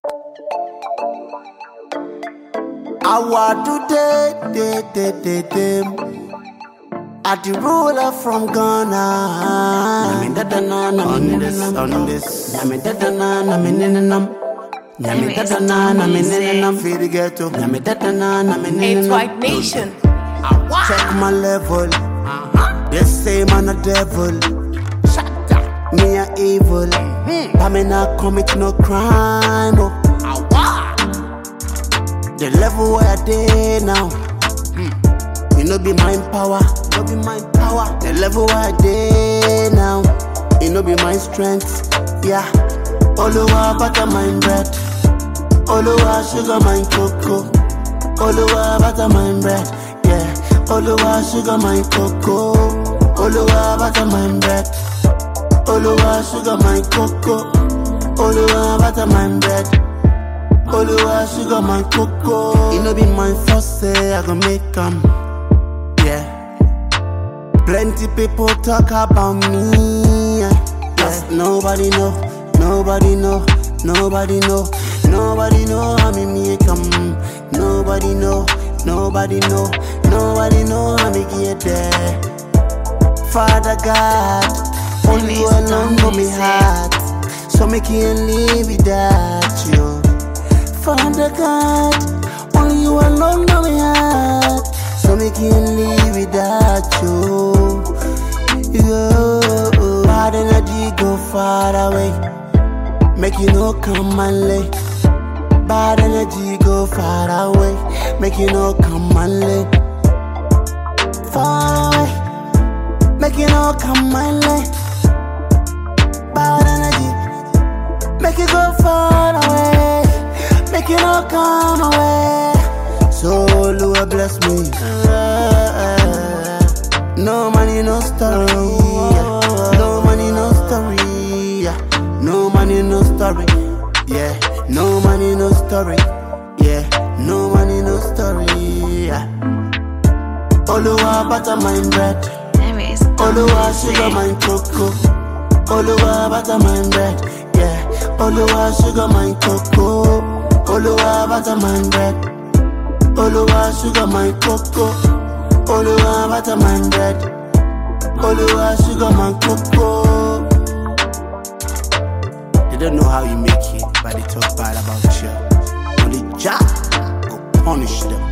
I want to at the ruler from Ghana. On this. Feel the ghetto. It's White Nation. Check my level. They say man a devil. Me a evil. But me not commit no crime. Oh. The level where I dey now. You know be mind power. No be mind power. The level where I dey now. You know be my strength. Yeah. Oluwa butter my bread. Oluwa sugar my cocoa. Oluwa butter my bread. Yeah. Oluwa sugar my cocoa. Oluwa butter my bread. Oluwa sugar my cocoa. Oluwa butter my bread. Oluwa sugar my cocoa. It no be my first say I gon' make 'em. Yeah. Plenty people talk about me. Yeah. Yes, nobody know, nobody know, nobody know, nobody know how me make 'em. Nobody know, nobody know, nobody know how me get there. Father God, only you alone know me heart, so me can't live without you. Father God, only you alone know me heart, so me can't live without you. Yo, bad energy go far away, make you no come and lay. Bad energy go far away, make you no come and lay. Far away, make you no come and lay. Bad energy, make you go far away, make you no come away. So Lord bless me. No money, no story. No money, no story. No money, no story. Yeah. No money, no story. Yeah. No money, no story. Yeah. Oluwa butter my bread. Oluwa sugar my cocoa. Oluwa butter my bread. Yeah. Oluwa sugar my cocoa. Oluwa butter my bread. Oluwa sugar my cocoa. Oluwa butter my bread. Oluwa sugar my cocoa. They don't know how you make it, but they talk bad about you. Only Jah go punish them.